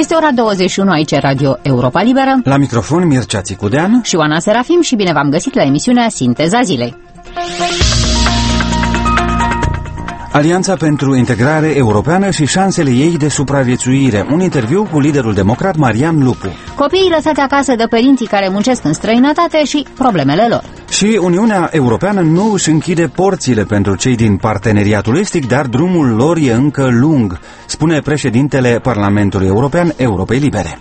Este ora 21 aici, Radio Europa Liberă. La microfon Mircea Țicudean și Oana Serafim și bine v-am găsit la emisiunea Sinteza Zilei. Alianța pentru integrare europeană și șansele ei de supraviețuire. Un interviu cu liderul democrat Marian Lupu. Copiii lăsați acasă de părinții care muncesc în străinătate și problemele lor. Și Uniunea Europeană nu își închide porțile pentru cei din parteneriatul estic, dar drumul lor e încă lung, spune președintele Parlamentului European Europei Libere.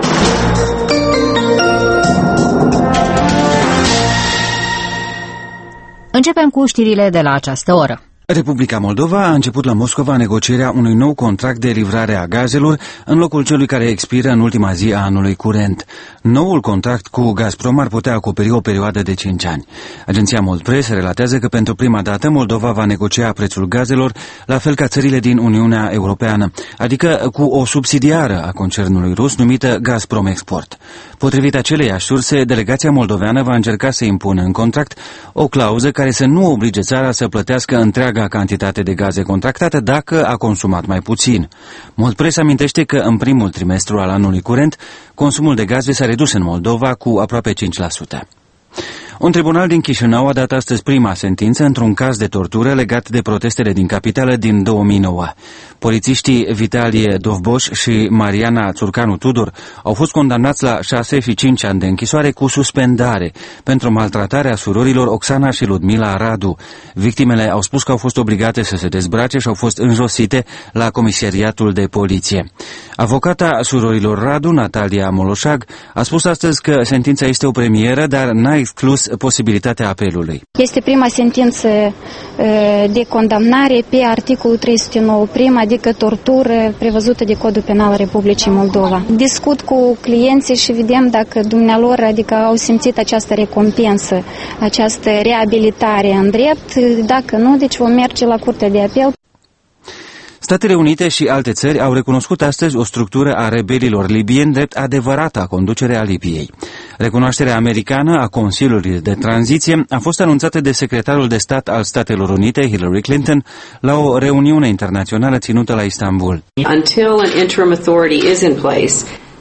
Începem cu știrile de la această oră. Republica Moldova a început la Moscova negocierea unui nou contract de livrare a gazelor în locul celui care expiră în ultima zi a anului curent. Noul contract cu Gazprom ar putea acoperi o perioadă de 5 ani. Agenția Moldpress relatează că pentru prima dată Moldova va negocia prețul gazelor la fel ca țările din Uniunea Europeană, adică cu o subsidiară a concernului rus numită Gazprom Export. Potrivit aceleiași surse, delegația moldoveană va încerca să impună în contract o clauză care să nu oblige țara să plătească întreaga cantitate de gaze contractate dacă a consumat mai puțin. Moldpress amintește că în primul trimestru al anului curent, consumul de gaze s-a redus în Moldova cu aproape 5%. Un tribunal din Chișinău a dat astăzi prima sentință într-un caz de tortură legat de protestele din capitală din 2009. Polițiștii Vitalie Dovboș și Mariana Țurcanu Tudor au fost condamnați la 6 și 5 ani de închisoare cu suspendare pentru maltratarea surorilor Oxana și Ludmila Radu. Victimele au spus că au fost obligate să se dezbrace și au fost înjosite la comisariatul de poliție. Avocata surorilor Radu, Natalia Moloșag, a spus astăzi că sentința este o premieră, dar n-a exclus posibilitatea apelului. Este prima sentință de condamnare pe articolul 309 prim, adică tortură prevăzută de Codul Penal al Republicii Moldova. Discut cu clienții și vedem dacă dumnealor, adică au simțit această recompensă, această reabilitare în drept, dacă nu, deci vom merge la Curtea de Apel. Statele Unite și alte țări au recunoscut astăzi o structură a rebelilor libieni drept adevărata conducere a Libiei. Recunoașterea americană a Consiliului de Tranziție a fost anunțată de secretarul de stat al Statelor Unite, Hillary Clinton, la o reuniune internațională ținută la Istanbul. Until an interim authority is in place,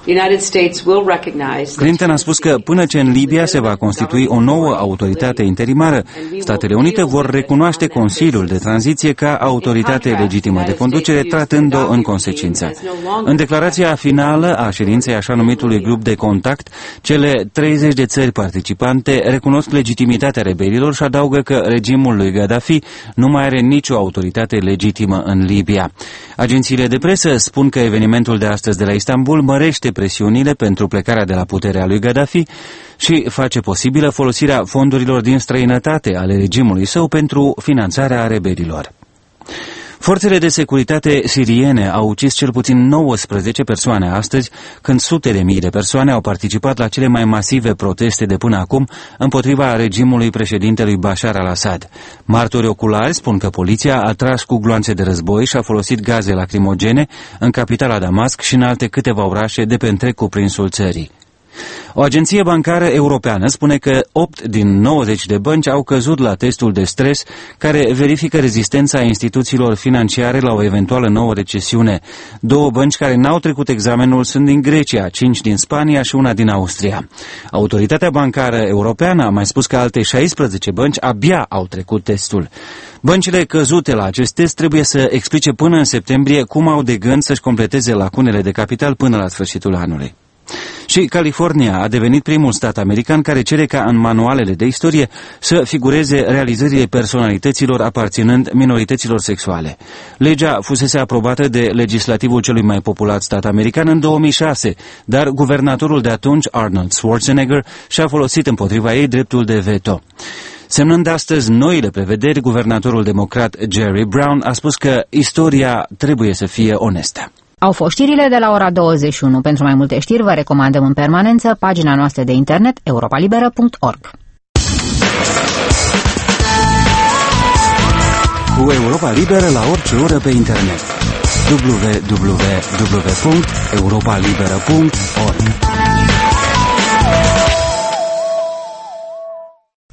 Clinton a spus că până ce în Libia se va constitui o nouă autoritate interimară, Statele Unite vor recunoaște Consiliul de Tranziție ca autoritate legitimă de conducere, tratând-o în consecință. În declarația finală a ședinței așa numitului grup de contact, cele 30 de țări participante recunosc legitimitatea rebelilor și adaugă că regimul lui Gaddafi nu mai are nicio autoritate legitimă în Libia. Agențiile de presă spun că evenimentul de astăzi de la Istanbul mărește presiunile pentru plecarea de la puterea lui Gaddafi și face posibilă folosirea fondurilor din străinătate ale regimului său pentru finanțarea rebelilor. Forțele de securitate siriene au ucis cel puțin 19 persoane astăzi, când sute de mii de persoane au participat la cele mai masive proteste de până acum împotriva regimului președintelui Bashar al-Assad. Martori oculari spun că poliția a tras cu gloanțe de război și a folosit gaze lacrimogene în capitala Damasc și în alte câteva orașe de pe întreg cuprinsul țării. O agenție bancară europeană spune că 8 din 90 de bănci au căzut la testul de stres care verifică rezistența instituțiilor financiare la o eventuală nouă recesiune. 2 bănci care n-au trecut examenul sunt din Grecia, 5 din Spania și una din Austria. Autoritatea bancară europeană a mai spus că alte 16 bănci abia au trecut testul. Băncile căzute la acest test trebuie să explice până în septembrie cum au de gând să-și completeze lacunele de capital până la sfârșitul anului. Și California a devenit primul stat american care cere ca în manualele de istorie să figureze realizările personalităților aparținând minorităților sexuale. Legea fusese aprobată de legislativul celui mai populat stat american în 2006, dar guvernatorul de atunci, Arnold Schwarzenegger, și-a folosit împotriva ei dreptul de veto. Semnând astăzi noile prevederi, guvernatorul democrat Jerry Brown a spus că istoria trebuie să fie onestă. Au fost știrile de la ora 21. Pentru mai multe știri vă recomandăm în permanență pagina noastră de internet europalibera.org. Cu Europa Liberă la orice oră pe internet. www.europalibera.org.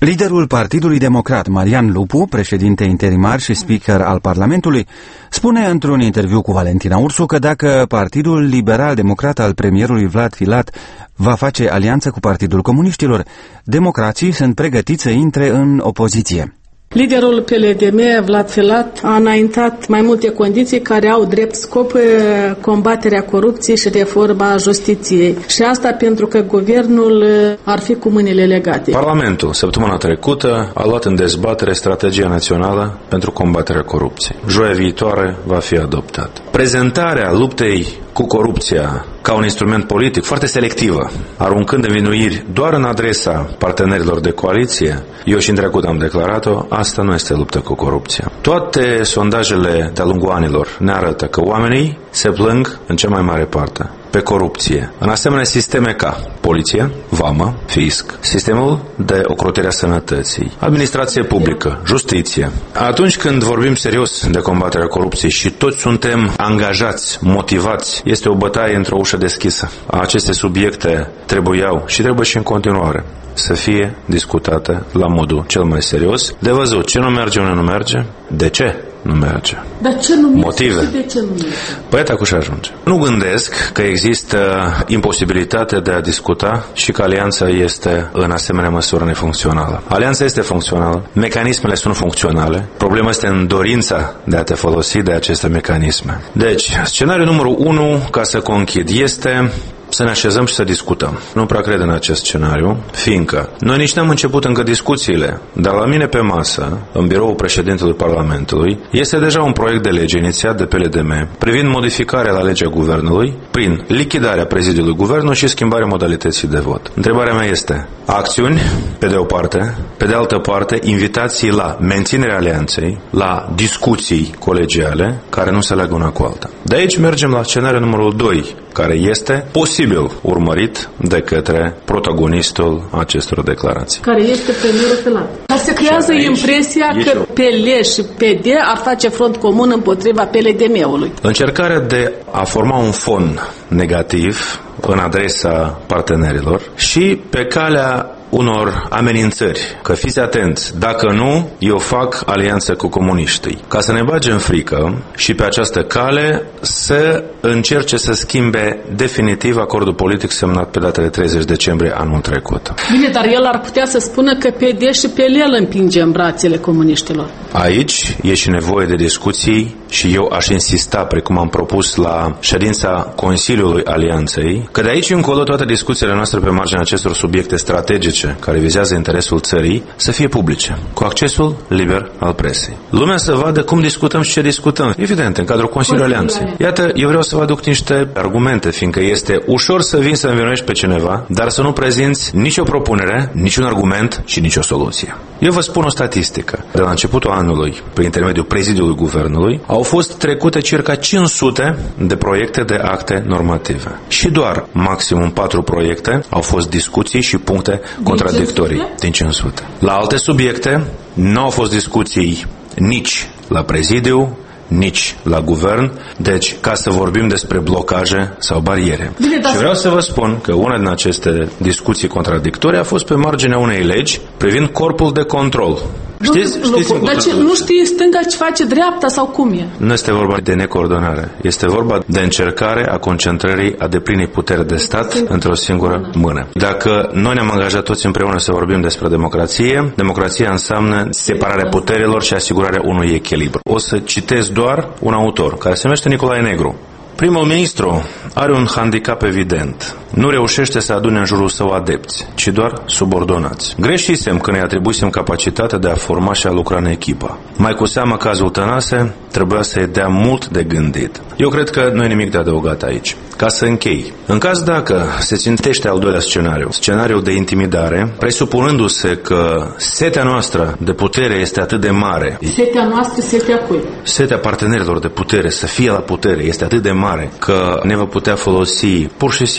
Liderul Partidului Democrat, Marian Lupu, președinte interimar și speaker al Parlamentului, spune într-un interviu cu Valentina Ursu că dacă Partidul Liberal-Democrat al premierului Vlad Filat va face alianță cu Partidul Comuniștilor, democrații sunt pregătiți să intre în opoziție. Liderul PLDM, Vlad Filat, a înaintat mai multe condiții care au drept scop combaterea corupției și reforma justiției. Și asta pentru că guvernul ar fi cu mâinile legate. Parlamentul, săptămâna trecută, a luat în dezbatere strategia națională pentru combaterea corupției. Joia viitoare va fi adoptat. Prezentarea luptei cu corupția ca un instrument politic foarte selectivă, aruncând învinuiri doar în adresa partenerilor de coaliție, eu și în trecut am declarat-o, asta nu este luptă cu corupția. Toate sondajele de-a lungul anilor ne arată că oamenii se plâng în cea mai mare parte pe corupție. În asemenea sisteme ca poliție, vamă, fisc, sistemul de ocrotire a sănătății, administrație publică, justiție. Atunci când vorbim serios de combaterea corupției și toți suntem angajați, motivați, este o bătaie într-o ușă deschisă. Aceste subiecte trebuiau și trebuie și în continuare să fie discutate la modul cel mai serios. De văzut ce nu merge, unde nu merge, de ce nu merge. Dar ce nu merge? Motive. Și de ce nu merge? Păi atât și ajunge. Nu gândesc că există imposibilitate de a discuta și că alianța este în asemenea măsură nefuncțională. Alianța este funcțională, mecanismele sunt funcționale, problema este în dorința de a te folosi de aceste mecanisme. Deci, scenariul numărul 1, ca să conchid, este să ne așezăm și să discutăm. Nu prea cred în acest scenariu, fiindcă noi nici n-am început încă discuțiile, dar la mine pe masă, în biroul președintelui Parlamentului, este deja un proiect de lege inițiat de PLDM privind modificarea la legea guvernului prin lichidarea prezidiului guvernului și schimbarea modalității de vot. Întrebarea mea este, acțiuni, pe de o parte, pe de altă parte, invitații la menținerea alianței, la discuții colegiale, care nu se leagă una cu alta. De aici mergem la scenariul numărul 2, care este posibil urmărit de către protagonistul acestor declarații. Care este premierul Filat. Dar se creează impresia că PL și PD ar face front comun împotriva PLDM-ului. Încercarea de a forma un fon negativ în adresa partenerilor și pe calea unor amenințări, că fiți atenți, dacă nu, eu fac alianță cu comuniștii, ca să ne bage în frică și pe această cale să încerce să schimbe definitiv acordul politic semnat pe data de 30 decembrie anul trecut. Bine, dar el ar putea să spună că PD și PL îl împinge în brațele comuniștilor. Aici e și nevoie de discuții și eu aș insista, precum am propus la ședința Consiliului Alianței, că de aici încolo toate discuțiile noastre pe marginea acestor subiecte strategice care vizează interesul țării să fie publice, cu accesul liber al presei. Lumea să vadă cum discutăm și ce discutăm. Evident, în cadrul Consiliului Alianței. Iată, eu vreau să vă aduc niște argumente, fiindcă este ușor să vin să învinuiești pe cineva, dar să nu prezinți nicio propunere, niciun argument și nicio soluție. Eu vă spun o statistică. De la începutul anului, prin intermediul prezidiului guvernului, au fost trecute circa 500 de proiecte de acte normative. Și doar maximum 4 proiecte au fost discuții și puncte contradictorii din 500. La alte subiecte nu au fost discuții nici la prezidiu, nici la guvern, deci ca să vorbim despre blocaje sau bariere. Și vreau să vă spun că una din aceste discuții contradictorii a fost pe marginea unei legi privind corpul de control. Știți dar nu știi stânga ce face dreapta sau cum e? Nu este vorba de necoordonare. Este vorba de încercare a concentrării a deplinei puteri de stat într-o singură mână. Dacă noi ne-am angajat toți împreună să vorbim despre democrație, democrația înseamnă separarea puterilor și asigurarea unui echilibru. O să citesc doar un autor care se numește Nicolae Negru. Primul ministru are un handicap evident. Nu reușește să adune în jurul său adepți, ci doar subordonați. Greșisem când îi atribuisem capacitatea de a forma și a lucra în echipă. Mai cu seamă cazul Tănase trebuia să-i dea mult de gândit. Eu cred că nu e nimic de adăugat aici. Ca să închei, în caz dacă se țintește al doilea scenariu, scenariul de intimidare, presupunându-se că setea noastră de putere este atât de mare. Setea noastră, setea cui? Setea partenerilor de putere să fie la putere este atât de mare că ne va putea folosi pur și simplu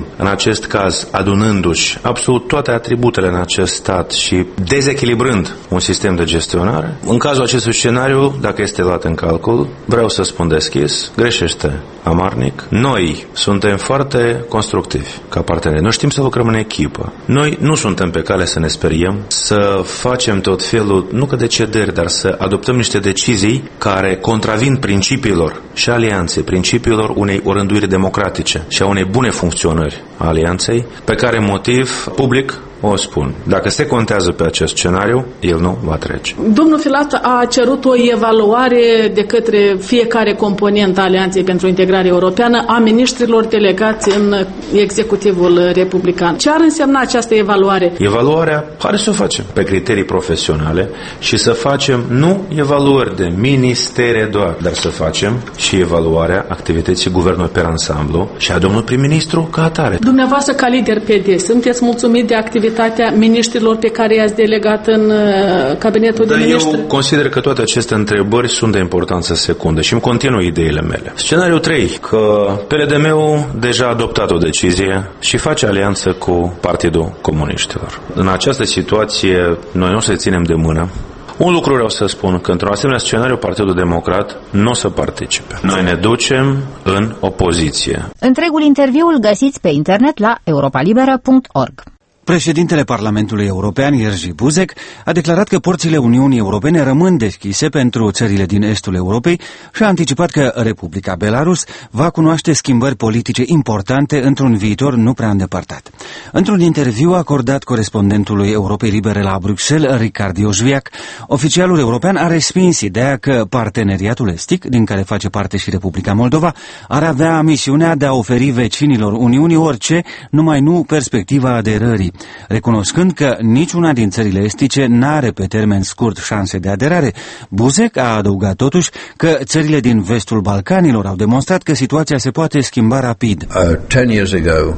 în acest caz adunându-și absolut toate atributele în acest stat și dezechilibrând un sistem de gestionare. În cazul acestui scenariu, dacă este luat în calcul, vreau să spun deschis, greșește amarnic. Noi suntem foarte constructivi ca parteneri. Noi știm să lucrăm în echipă. Noi nu suntem pe cale să ne speriem, să facem tot felul, nu că de cederi, dar să adoptăm niște decizii care contravin principiilor și alianței, principiilor unei orânduiri democratice și a unei bune funcționări a alianței, pe care motiv public o spun. Dacă se contează pe acest scenariu, el nu va trece. Domnul Filat a cerut o evaluare de către fiecare componentă a Alianței pentru Integrare Europeană a miniștrilor delegați în executivul republican. Ce ar însemna această evaluare? Evaluarea, hai să o facem pe criterii profesionale și să facem nu evaluări de ministere doar, dar să facem și evaluarea activității guvernului pe ansamblu și a domnului prim-ministru ca atare. Dumneavoastră, ca lider PD, sunteți mulțumit de activitatea miniștrilor pe care i-ați delegat în cabinetul de miniștri? Eu consider că toate aceste întrebări sunt de importanță secundă și îmi continui ideile mele. Scenariul 3, că PLDM-ul deja a adoptat o decizie și face alianță cu Partidul Comuniștilor. În această situație, noi nu o să ținem de mână. Un lucru vreau să spun, că într-un asemenea scenariu Partidul Democrat nu o să participe. Noi ne ducem în opoziție. Întregul interviu îl găsiți pe internet la europalibera.org. Președintele Parlamentului European, Jerzy Buzek, a declarat că porțile Uniunii Europene rămân deschise pentru țările din estul Europei și a anticipat că Republica Belarus va cunoaște schimbări politice importante într-un viitor nu prea îndepărtat. Într-un interviu acordat corespondentului Europei Libere la Bruxelles, Ricard Iosviac, oficialul european a respins ideea că parteneriatul estic, din care face parte și Republica Moldova, ar avea misiunea de a oferi vecinilor Uniunii orice, numai nu perspectiva aderării, recunoscând că niciuna din țările estice n-are pe termen scurt șanse de aderare. Buzek a adăugat totuși că țările din vestul Balcanilor au demonstrat că situația se poate schimba rapid. 10 years ago,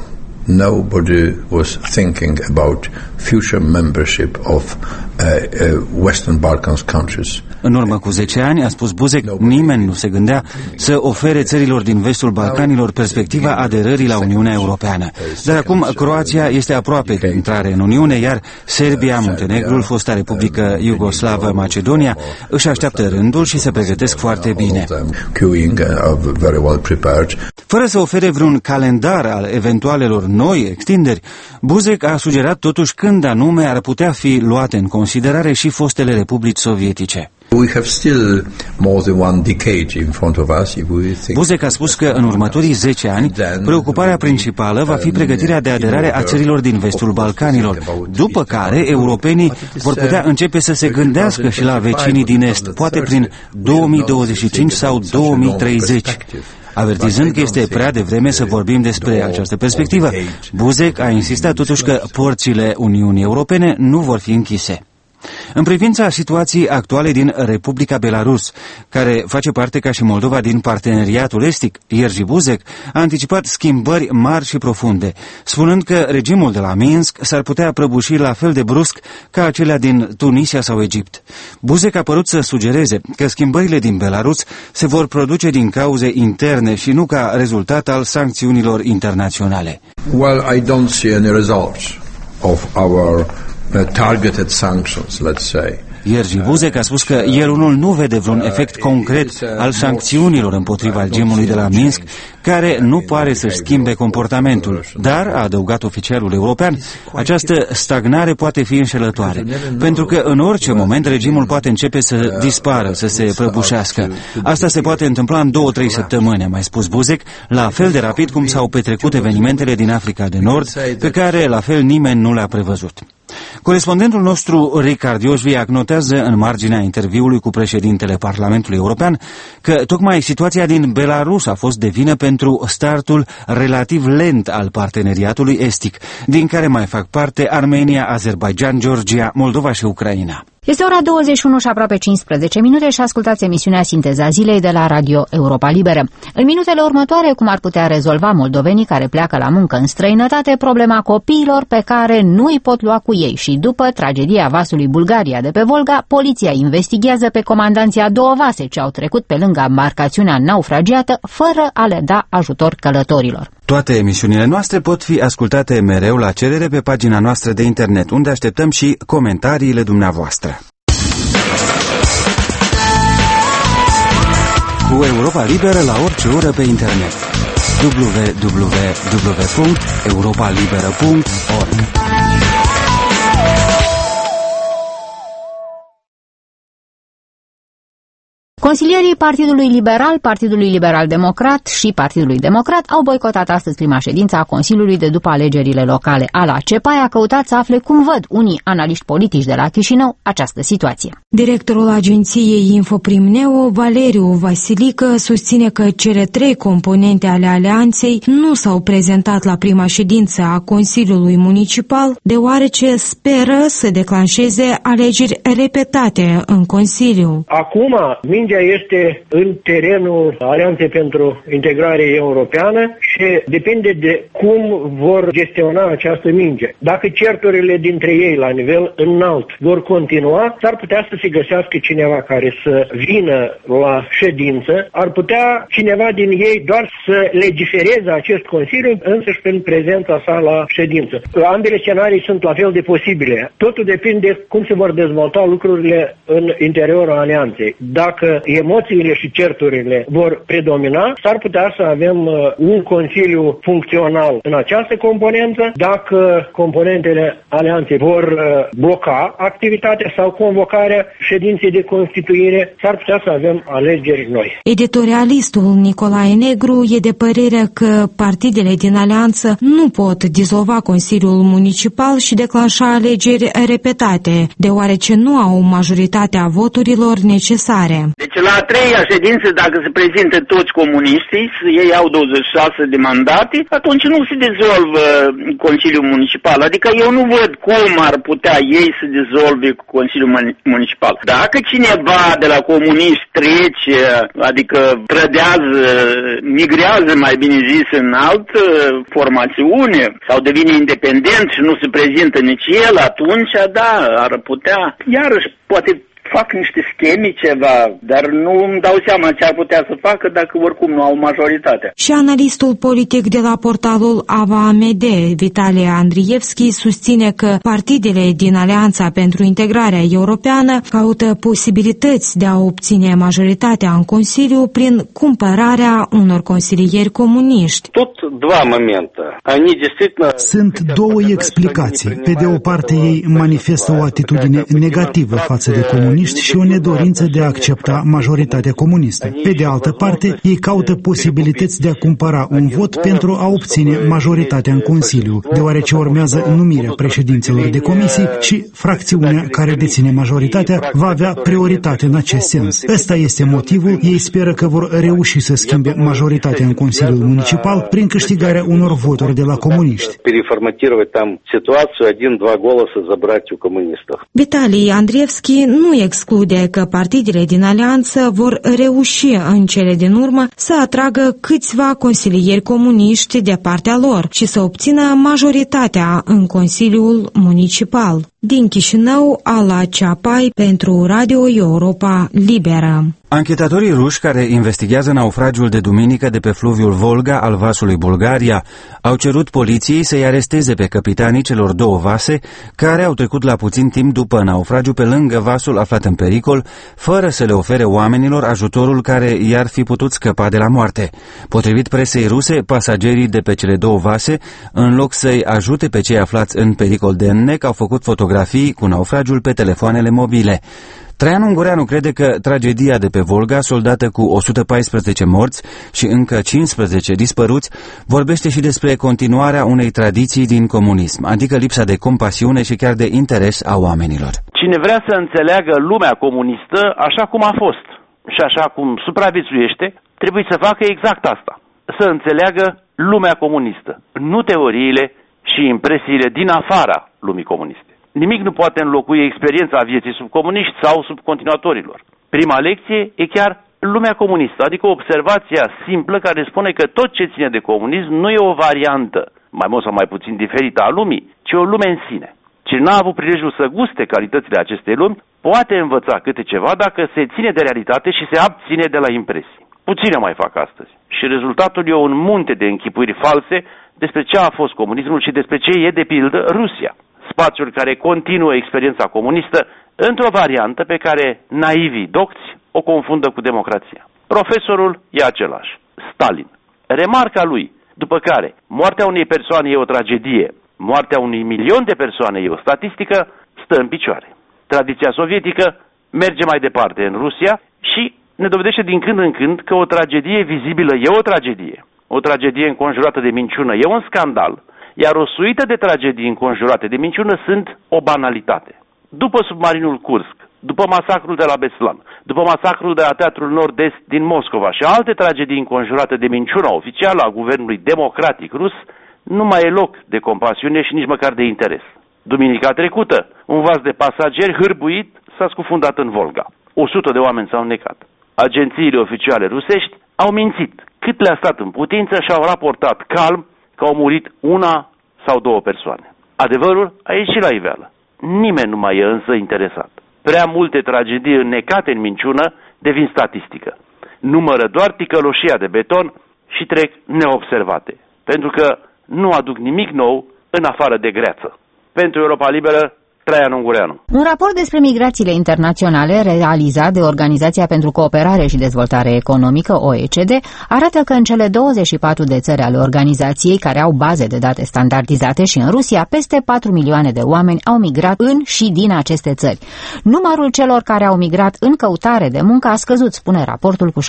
nobody was thinking about future membership of Western Balkans countries. În urmă cu 10 ani, a spus Buzek, nimeni nu se gândea să ofere țărilor din vestul Balcanilor perspectiva aderării la Uniunea Europeană. Dar acum Croația este aproape de intrare în Uniune, iar Serbia, Muntenegrul, fosta Republică Iugoslavă, Macedonia, își așteaptă rândul și se pregătesc foarte bine. Fără să ofere vreun calendar al eventualelor noi extinderi, Buzek a sugerat totuși când anume ar putea fi luate în considerare și fostele republici sovietice. Buzek a spus că în următorii 10 ani, preocuparea principală va fi pregătirea de aderare a țărilor din vestul Balcanilor, după care europenii vor putea începe să se gândească și la vecinii din est, poate prin 2025 sau 2030. Avertizând că este prea devreme să vorbim despre această perspectivă, Buzek a insistat totuși că porțile Uniunii Europene nu vor fi închise. În privința situației actuale din Republica Belarus, care face parte ca și Moldova din parteneriatul estic, Jerzy Buzek a anticipat schimbări mari și profunde, spunând că regimul de la Minsk s-ar putea prăbuși la fel de brusc ca acelea din Tunisia sau Egipt. Buzek a părut să sugereze că schimbările din Belarus se vor produce din cauze interne și nu ca rezultat al sancțiunilor internaționale. Well, I don't see any results of our targeted sanctions, let's say. Jerzy Buzek a spus că el unul nu vede vreun efect concret al sancțiunilor împotriva regimului de la Minsk, care nu pare să-și schimbe comportamentul. Dar, a adăugat oficialul european, această stagnare poate fi înșelătoare, pentru că în orice moment regimul poate începe să dispară, să se prăbușească. Asta se poate întâmpla în 2-3 săptămâni, a mai spus Buzek, la fel de rapid cum s-au petrecut evenimentele din Africa de Nord, pe care la fel nimeni nu le-a prevăzut. Corespondentul nostru, Ricard Iosviac, notează în marginea interviului cu președintele Parlamentului European că tocmai situația din Belarus a fost de vină pentru startul relativ lent al parteneriatului estic, din care mai fac parte Armenia, Azerbaidjan, Georgia, Moldova și Ucraina. Este ora 21 și aproape 15 minute și ascultați emisiunea Sinteza Zilei de la Radio Europa Liberă. În minutele următoare, cum ar putea rezolva moldovenii care pleacă la muncă în străinătate problema copiilor pe care nu îi pot lua cu ei și după tragedia vasului Bulgaria de pe Volga, poliția investigează pe comandanții a două vase ce au trecut pe lângă embarcațiunea naufragiată fără a le da ajutor călătorilor. Toate emisiunile noastre pot fi ascultate mereu la cerere pe pagina noastră de internet, unde așteptăm și comentariile dumneavoastră. Cu Europa Liberă la orice oră pe internet. www.europalibera.org. Consilierii Partidului Liberal, Partidului Liberal-Democrat și Partidului Democrat au boicotat astăzi prima ședință a Consiliului de după alegerile locale. Ala CEPAI a căutat să afle cum văd unii analiști politici de la Chișinău această situație. Directorul agenției Infoprim-Neo, Valeriu Vasilică, susține că cele 3 componente ale alianței nu s-au prezentat la prima ședință a Consiliului Municipal, deoarece speră să declanșeze alegeri repetate în Consiliu. Acum, mingea este în terenul Alianței pentru Integrare Europeană și depinde de cum vor gestiona această minge. Dacă certurile dintre ei la nivel înalt vor continua, s-ar putea să se găsească cineva care să vină la ședință, ar putea cineva din ei doar să legifereze acest Consiliu, însăși prin prezența sa la ședință. Ambele scenarii sunt la fel de posibile. Totul depinde cum se vor dezvolta lucrurile în interiorul Alianței. Dacă emoțiile și certurile vor predomina, s-ar putea să avem un Consiliu funcțional în această componență. Dacă componentele Alianței vor bloca activitatea sau convocarea ședinței de constituire, s-ar putea să avem alegeri noi. Editorialistul Nicolae Negru e de părere că partidele din alianță nu pot dizolva Consiliul Municipal și declanșa alegeri repetate, deoarece nu au majoritatea voturilor necesare. Deci la a 3-a ședință, dacă se prezintă toți comuniștii, ei au 26 de mandate, atunci nu se dizolvă Consiliul Municipal. Adică eu nu văd cum ar putea ei să dizolve Consiliul Municipal. Dacă cineva de la comuniști trece, adică trădează, migrează, mai bine zis, în altă formațiune sau devine independent și nu se prezintă nici el, atunci, da, ar putea, iarăși, poate fac niște scheme ceva, dar nu îmi dau seama ce ar putea să facă dacă oricum nu au majoritatea. Și analistul politic de la portalul Ava AMD, Vitalie Andrievski, susține că partidele din Alianța pentru Integrarea Europeană caută posibilități de a obține majoritatea în Consiliu prin cumpărarea unor consilieri comuniști. Sunt două explicații. Pe de o parte, ei manifestă o atitudine negativă față de comuniști și o nedorință de a accepta majoritatea comunistă. Pe de altă parte, ei caută posibilități de a cumpăra un vot pentru a obține majoritatea în Consiliu, deoarece urmează numirea președinților de comisii și fracțiunea care deține majoritatea va avea prioritate în acest sens. Ăsta este motivul. Ei speră că vor reuși să schimbe majoritatea în Consiliul Municipal prin câștigarea unor voturi de la comuniști. Vitalii Andrievski nu exclude că partidele din alianță vor reuși în cele din urmă să atragă câțiva consilieri comuniști de partea lor și să obțină majoritatea în Consiliul Municipal. Din Chișinău, Ala Ceapai pentru Radio Europa Liberă. Anchetatorii ruși care investigează naufragiul de duminică de pe fluviul Volga al vasului Bulgaria au cerut poliției să-i aresteze pe capitanii celor 2 vase care au trecut la puțin timp după naufragiu pe lângă vasul aflat în pericol, fără să le ofere oamenilor ajutorul care i-ar fi putut scăpa de la moarte. Potrivit presei ruse, pasagerii de pe cele 2 vase, în loc să-i ajute pe cei aflați în pericol de înnec, au făcut fotografii cu naufragiul pe telefoanele mobile. Traian Ungureanu crede că tragedia de pe Volga, soldată cu 114 morți și încă 15 dispăruți, vorbește și despre continuarea unei tradiții din comunism, adică lipsa de compasiune și chiar de interes a oamenilor. Cine vrea să înțeleagă lumea comunistă așa cum a fost și așa cum supraviețuiește, trebuie să facă exact asta, să înțeleagă lumea comunistă, nu teoriile și impresiile din afara lumii comuniste. Nimic nu poate înlocui experiența vieții sub comuniști sau sub continuatorilor. Prima lecție e chiar lumea comunistă, adică observația simplă care spune că tot ce ține de comunism nu e o variantă, mai mult sau mai puțin diferită a lumii, ci o lume în sine. Cine n-a avut prilejul să guste calitățile acestei lumi, poate învăța câte ceva dacă se ține de realitate și se abține de la impresii. Puține mai fac astăzi. Și rezultatul e un munte de închipuiri false despre ce a fost comunismul și despre ce e, de pildă, Rusia. Spațiul care continuă experiența comunistă într-o variantă pe care naivii docți o confundă cu democrația. Profesorul e același, Stalin. Remarca lui, după care moartea unei persoane e o tragedie, moartea unui milion de persoane e o statistică, stă în picioare. Tradiția sovietică merge mai departe în Rusia și ne dovedește din când în când că o tragedie vizibilă e o tragedie. O tragedie înconjurată de minciună e un scandal, iar o suită de tragedii înconjurate de minciună sunt o banalitate. După submarinul Kursk, după masacrul de la Beslan, după masacrul de la Teatrul Nord-Est din Moscova și alte tragedii înconjurate de minciuna oficială a guvernului democratic rus, nu mai e loc de compasiune și nici măcar de interes. Duminica trecută, un vas de pasageri hârbuit s-a scufundat în Volga. 100 de oameni s-au necat. Agențiile oficiale rusești au mințit cât le-a stat în putință și au raportat calm că au murit una sau două persoane. Adevărul a ieșit la iveală. Nimeni nu mai e însă interesat. Prea multe tragedii înnecate în minciună devin statistică. Numără doar ticăloșia de beton și trec neobservate, pentru că nu aduc nimic nou în afară de greață. Pentru Europa Liberă, Traian Ungureanu. Un raport despre migrațiile internaționale realizat de Organizația pentru Cooperare și Dezvoltare Economică, OECD, arată că în cele 24 de țări ale organizației care au baze de date standardizate și în Rusia, peste 4 milioane de oameni au migrat în și din aceste țări. Numărul celor care au migrat în căutare de muncă a scăzut, spune raportul, cu 6%.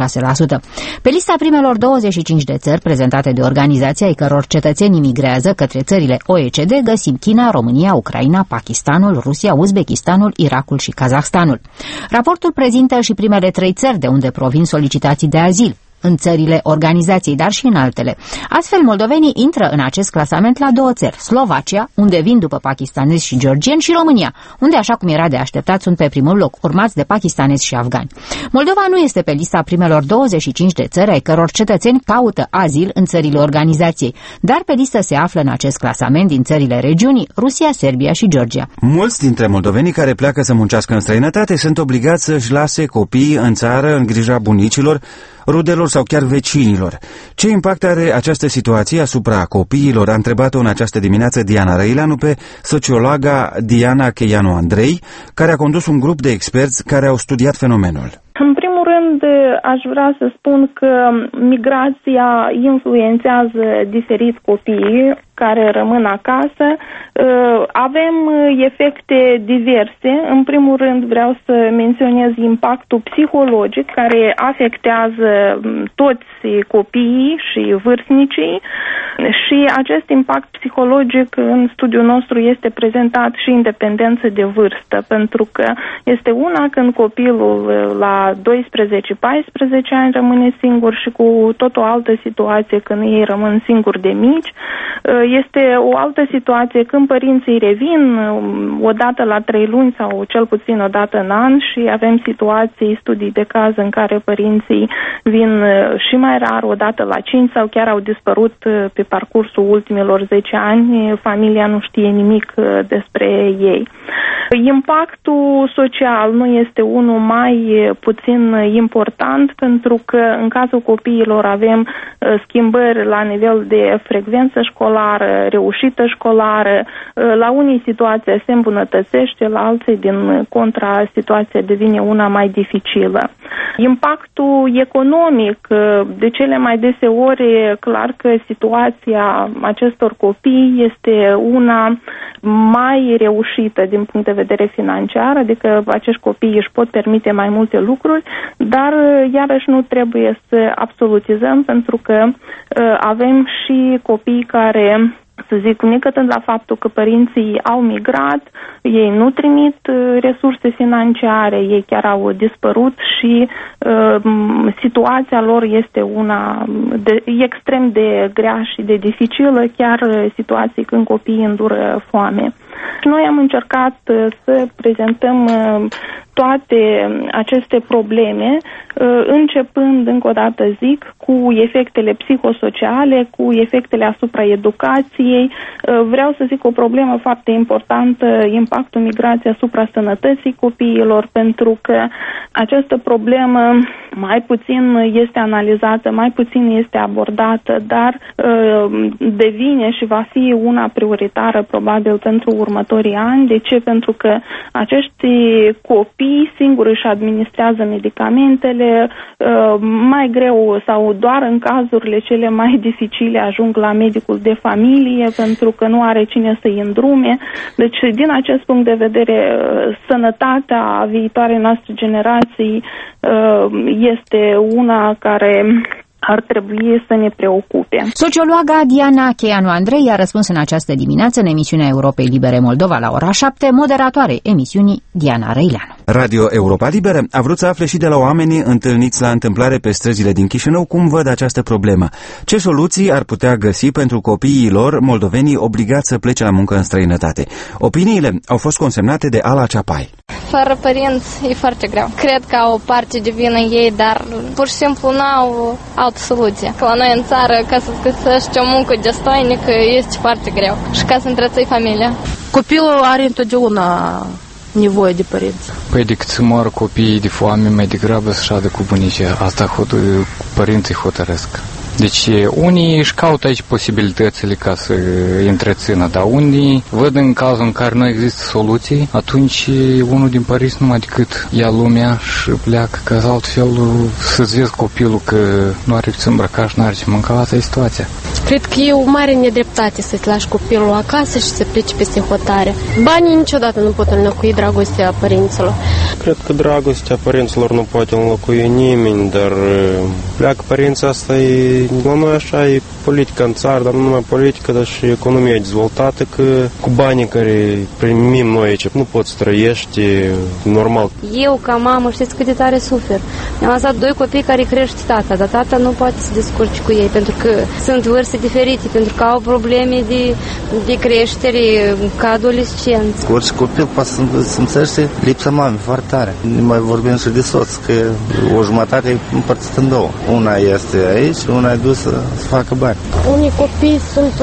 Pe lista primelor 25 de țări prezentate de organizația, ai căror cetățeni migrează către țările OECD, găsim China, România, Ucraina, Pakistan, Rusia, Uzbekistanul, Irakul și Kazahstanul. Raportul prezintă și primele 3 țări de unde provin solicitații de azil în țările organizației, dar și în altele. Astfel, moldovenii intră în acest clasament la 2 țări, Slovacia, unde vin după pakistanezi și georgieni, și România, unde, așa cum era de așteptat, sunt pe primul loc, urmați de pakistanezi și afgani. Moldova nu este pe lista primelor 25 de țări ai căror cetățeni caută azil în țările organizației, dar pe listă se află în acest clasament din țările regiunii Rusia, Serbia și Georgia. Mulți dintre moldovenii care pleacă să muncească în străinătate sunt obligați să-și lase copiii în țară în grija bunicilor, rudelor sau chiar vecinilor. Ce impact are această situație asupra copiilor? A întrebat-o în această dimineață Diana Răileanu pe sociologa Diana Cheianu Andrei, care a condus un grup de experți care au studiat fenomenul. În primul rând, aș vrea să spun că migrația influențează diferit copiii care rămân acasă. Avem efecte diverse. În primul rând vreau să menționez impactul psihologic care afectează toți copiii și vârstnicii și acest impact psihologic în studiul nostru este prezentat și în dependență de vârstă, pentru că este una când copilul la 12-14 ani rămâne singur și cu tot o altă situație când ei rămân singuri de mici. Este o altă situație când părinții revin odată la 3 luni sau cel puțin odată în an și avem situații, studii de caz în care părinții vin și mai rar, odată la 5 sau chiar au dispărut pe parcursul ultimilor 10 ani, familia nu știe nimic despre ei. Impactul social nu este unul mai puțin important pentru că în cazul copiilor avem schimbări la nivel de frecvență școlară, reușită școlară, la unii situația se îmbunătățește, la alții din contra situația devine una mai dificilă. Impactul economic, de cele mai deseori e clar că situația acestor copii este una mai reușită din punct de vedere financiar, adică acești copii își pot permite mai multe lucruri, dar iarăși nu trebuie să absolutizăm pentru că avem și copii care, să zic, necătând la faptul că părinții au migrat, ei nu trimit resurse financiare, ei chiar au dispărut și situația lor este una extrem de grea și de dificilă, chiar situații când copiii îndură foame. Noi am încercat să prezentăm toate aceste probleme, începând, încă o dată zic, cu efectele psihosociale, cu efectele asupra educației. Vreau să zic o problemă foarte importantă, impactul migrației asupra sănătății copiilor, pentru că această problemă mai puțin este analizată, mai puțin este abordată, dar devine și va fi una prioritară probabil pentru următorii ani. De ce? Pentru că acești copii singuri își administrează medicamentele, mai greu sau doar în cazurile cele mai dificile ajung la medicul de familie pentru că nu are cine să-i îndrume. Deci, din acest punct de vedere, sănătatea viitoarei noastre generații este una care ar trebui să ne preocupe. Sociologa Diana Cheanu Andrei a răspuns în această dimineață în emisiunea Europei Libere Moldova la ora 7, moderatoare emisiunii Diana Răileanu. Radio Europa Liberă a vrut să afle și de la oamenii întâlniți la întâmplare pe străzile din Chișinău cum văd această problemă. Ce soluții ar putea găsi pentru copiii lor moldovenii obligați să plece la muncă în străinătate? Opiniile au fost consemnate de Ala Ceapai. Fără părinți e foarte greu. Cred că au o parte de vină ei, dar pur și simplu n-au altă soluție. Că la noi în țară, ca să găsești o muncă destoinică, este foarte greu. Și ca să întreții familia. Copilul are întotdeauna nevoie de părinți. Păi decât să moară copiii de foame, mai degrabă să șadă cu bunicii. Asta părinții hotărăsc. Deci unii își caută aici posibilitățile ca să întrețină, dar unii văd în cazul în care nu există soluții, atunci unul din părinți numai decât ia lumea și pleacă, că altfel să-ți vezi copilul că nu are ce îmbrăca și nu are ce mânca, asta e situația. Cred că e o mare nedreptate să-ți lași copilul acasă și să pleci peste hotare. Banii niciodată nu pot înlocui dragostea părinților. Cred că dragostea părinților nu poate înlocui nimeni, dar pleacă părinții, asta e la noi așa e politica în țară, dar nu numai politică, dar și economia dezvoltată, că cu banii care primim noi aici nu poți să trăiești normal. Eu, ca mamă, știți cât de tare sufer. Mi-am lăsat 2 copii care crește tata, dar tata nu poate să descurci cu ei, pentru că sunt vârste diferite, pentru că au probleme de creștere ca adolescenți. Cu orice copil poate să simțește lipsa mamei foarte tare. Nu mai vorbim și de soț, că o jumătate e împărțită în două. Una este aici, una e dusă să facă bani. Unii copii sunt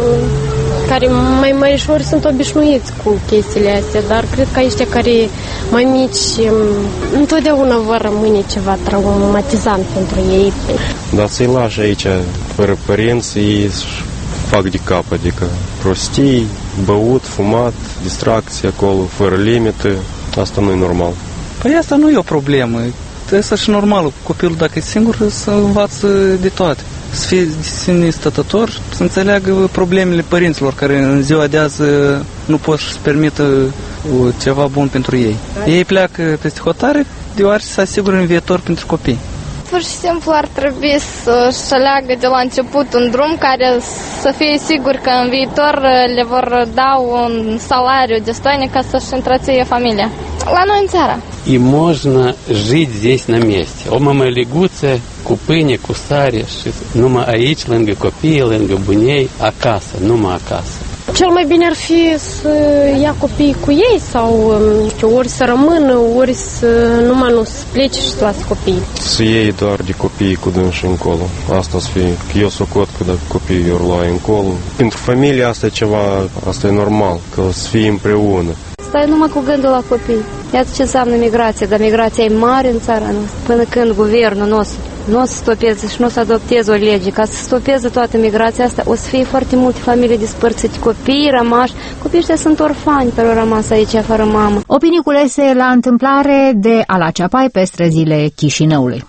care mai mărișori sunt obișnuiți cu chestiile astea, dar cred că aceștia care mai mici întotdeauna vor rămâne ceva traumatizant pentru ei. Dar să-i lași aici fără părinți, ei fac de cap, adică prostii, băut, fumat, distracție acolo, fără limite, asta nu e normal. Păi asta nu e o problemă, asta și normal, copilul dacă e singur să învață de toate. Să fie de sine stătător, să înțeleagă problemele părinților care în ziua de azi nu pot să-și permită ceva bun pentru ei. Ei pleacă peste hotare deoarece să asigură un viitor pentru copii. Pur și simplu ar trebui să-și aleagă de la început un drum care să fie sigur că în viitor le vor da un salariu destoinic ca să-și întrețină familia. La noi în țară. И можно жить здесь на месте. O mămăliguță cu pâine, cu sare și numai aici, lângă copii, lângă bunei, acasă, numai acasă. Cel mai bine ar fi să ia copiii cu ei sau ori să rămână, ori să numai nu să plece și să lasă copiii. Să iei doar de copiii cu dânsi încolo. Asta să fie, că eu socot că dacă copiii ori lua încolo. Pentru familie asta e ceva, asta e normal, că să fie împreună. Stai numai cu gândul la copii. Iată ce înseamnă migrație, dar migrația e mare în țara noastră. Până când guvernul nu o să stopeze și nu o să adopteze o lege ca să stopeze toată migrația asta, o să fie foarte multe familii dispărțite, copiii rămași, copiii ăștia sunt orfani care au rămas aici fără mamă. Opinii culese la întâmplare de Ala Ceapai pe străzile Chișinăului.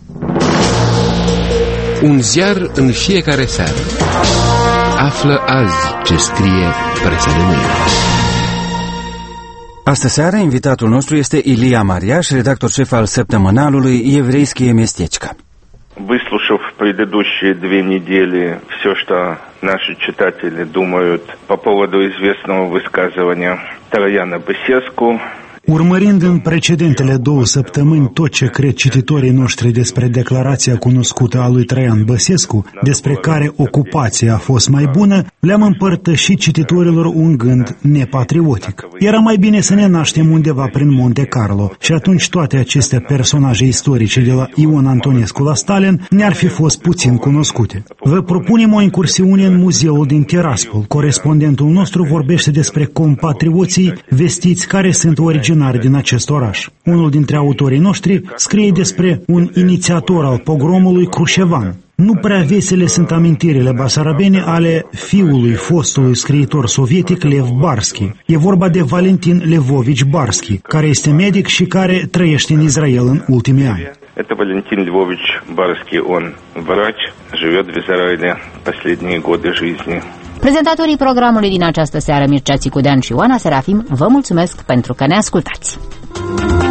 Un ziar în fiecare seară. Află azi ce scrie presa de mâine. Astă seară, invitatul nostru este Ilia Mariaș, redactor șef al săptămânalului Еврейские местечко. Выслушав предыдущие 2 недели все, что наши читатели думают по поводу известного высказывания Трояна Бăsescu, urmărind în precedentele 2 săptămâni tot ce cred cititorii noștri despre declarația cunoscută a lui Traian Băsescu, despre care ocupația a fost mai bună, Le-am împărtășit cititorilor un gând nepatriotic. Era mai bine să ne naștem undeva prin Monte Carlo și atunci toate aceste personaje istorice de la Ion Antonescu la Stalin ne-ar fi fost puțin cunoscute. Vă propunem o incursiune în muzeul din Tiraspol. Corespondentul nostru vorbește despre compatrioții vestiți care sunt originari din acest oraș. Unul dintre autorii noștri scrie despre un inițiator al pogromului Crușevan. Nu prea vesele sunt amintirile basarabene ale fiului fostului scriitor sovietic Lev Barski. E vorba de Valentin Levovici Barski, care este medic și care trăiește în Israel în ultimii ani. Это Валентин Львович Барский, он врач, живет в Израиле последние годы жизни. Prezentatorii programului din această seară, Mircea Țicudean și Oana Serafim, vă mulțumesc pentru că ne ascultați.